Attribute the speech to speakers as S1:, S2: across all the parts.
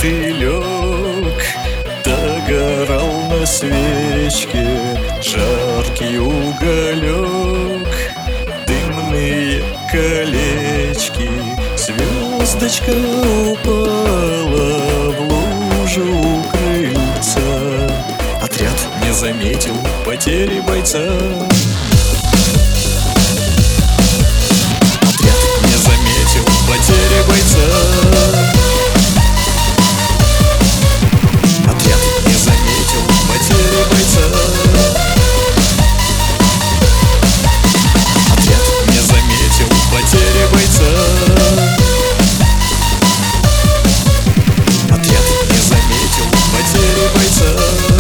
S1: мотылек догорал на свечке жаркий уголек, дымные колечки. Звездочка упала в лужу у крыльца. Отряд не заметил потери бойца. Отряд не заметил потери бойца. Отряд не заметил потери бойца. Отряд не заметил потери бойца. Отряд не заметил потери бойца.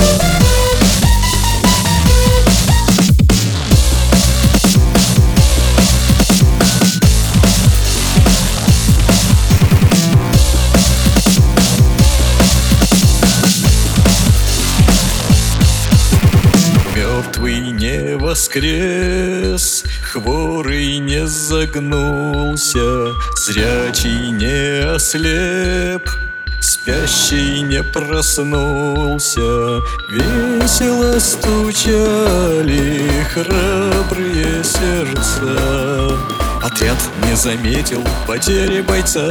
S1: Мертвый не воскрес, хворый не загнулся, зрячий не ослеп, спящий не проснулся. Весело стучали храбрые сердца. Отряд не заметил потери бойца.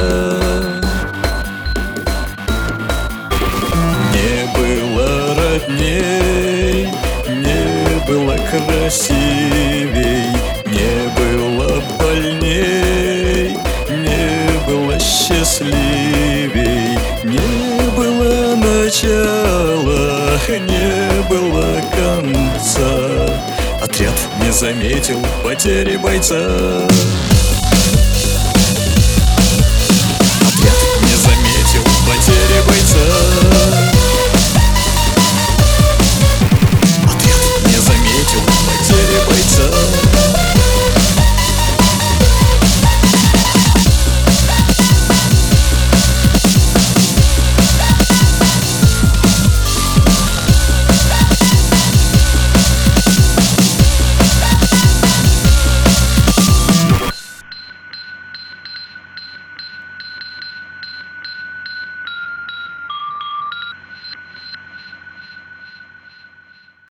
S1: Не было родней, не было красивей, не было больней, не было счастливей, не было начала, не было конца. Отряд не заметил потери бойца. Отряд не заметил потери бойца.